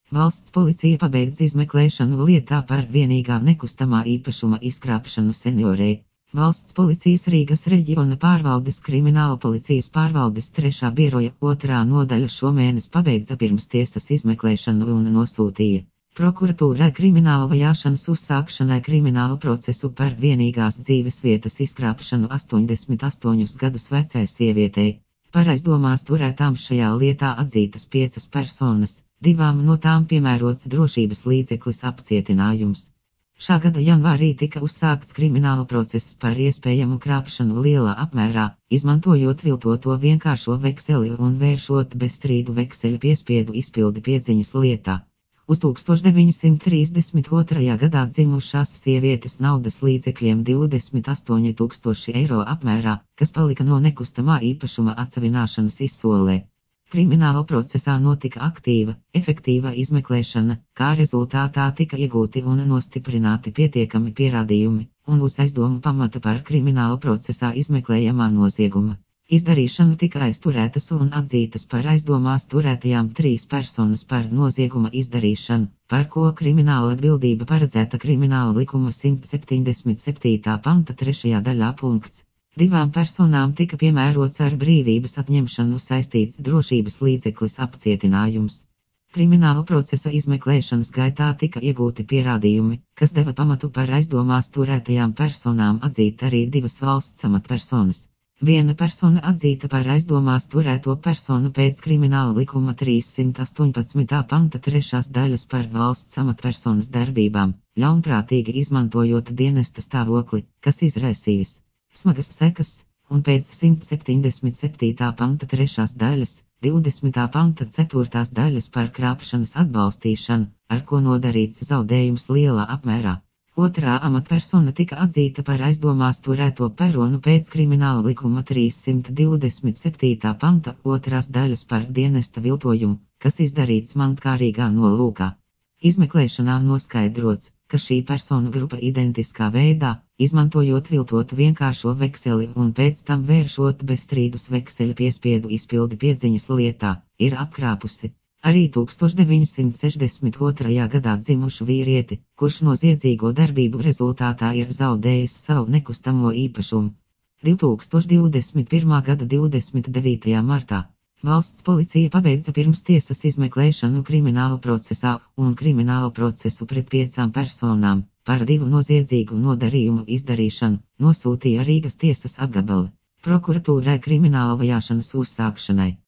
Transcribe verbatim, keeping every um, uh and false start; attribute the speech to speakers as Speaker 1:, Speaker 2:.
Speaker 1: Valsts policija pabeidz izmeklēšanu lietā par vienīgā nekustamā īpašuma izkrāpšanu seniorei. Valsts policijas Rīgas reģiona pārvaldes krimināla policijas pārvaldes trešā biroja otrā nodaļa šomēnes pabeidza pirmstiesas izmeklēšanu un nosūtīja prokuratūrai krimināla vajāšanas uzsākšanai kriminālu procesu par vienīgās dzīves vietas izkrāpšanu astoņdesmit astoņus gadus vecai sievietei. Par aizdomās turētām šajā lietā atzītas piecas personas, divām no tām piemērots drošības līdzeklis apcietinājums. Šā gada janvārī tika uzsākts krimināla process par iespējamu krāpšanu lielā apmērā, izmantojot viltoto vienkāršo vekseli un vēršot bez strīdu vekseļa piespiedu izpildi piedziņas lietā. Uz tūkstoš deviņsimt trīsdesmit otrajā gadā dzimušās sievietes naudas līdzekļiem divdesmit astoņi tūkstoši eiro apmērā, kas palika no nekustamā īpašuma atsavināšanas izsolē. Krimināla procesā notika aktīva, efektīva izmeklēšana, kā rezultātā tika iegūti un nostiprināti pietiekami pierādījumi, un uz aizdomu pamata par krimināla procesā izmeklējamā nozieguma izdarīšanu tika aizturētas un atzītas par aizdomās turētajām trīs personas par nozieguma izdarīšanu, par ko krimināla atbildība paredzēta Krimināla likuma simt septiņdesmit septītā panta trešajā daļā punkts. Divām personām tika piemērots ar brīvības atņemšanu saistīts drošības līdzeklis apcietinājums. Krimināla procesa izmeklēšanas gaitā tika iegūti pierādījumi, kas deva pamatu par aizdomās turētajām personām atzīt arī divas valsts amatpersonas. Viena persona atzīta par aizdomās turēto personu pēc Krimināla likuma trīssimt astoņpadsmitā panta trešās daļas par valsts amatpersonas darbībām, ļaunprātīgi izmantojot dienesta stāvokli, kas izraisījis smagas sekas, un pēc simt septiņdesmit septītā panta trešās daļas, divdesmitā panta ceturtās daļas par krāpšanas atbalstīšanu, ar ko nodarīts zaudējums lielā apmērā. Otrā amatpersona tika atzīta par aizdomās turēto personu pēc Krimināla likuma trīssimt divdesmit septītā panta otrās daļas par dienesta viltojumu, kas izdarīts mantkārīgā nolūkā. Izmeklēšanā noskaidrots, ka šī personu grupa identiskā veidā, izmantojot viltotu vienkāršo vekseli un pēc tam vēršot bez strīdus vekseļa piespiedu izpildi piedziņas lietā, ir apkrāpusi arī tūkstoš deviņsimt sešdesmit otrajā gadā dzimušu vīrieti, kurš noziedzīgo darbību rezultātā ir zaudējis savu nekustamo īpašumu. divi tūkstoši divdesmit pirmā gada divdesmit devītajā martā valsts policija pabeidza pirmstiesas izmeklēšanu krimināla procesā un kriminālu procesu pret piecām personām par divu noziedzīgu nodarījumu izdarīšanu nosūtīja Rīgas tiesas apgabali prokuratūrai krimināla vajāšanas uzsākšanai.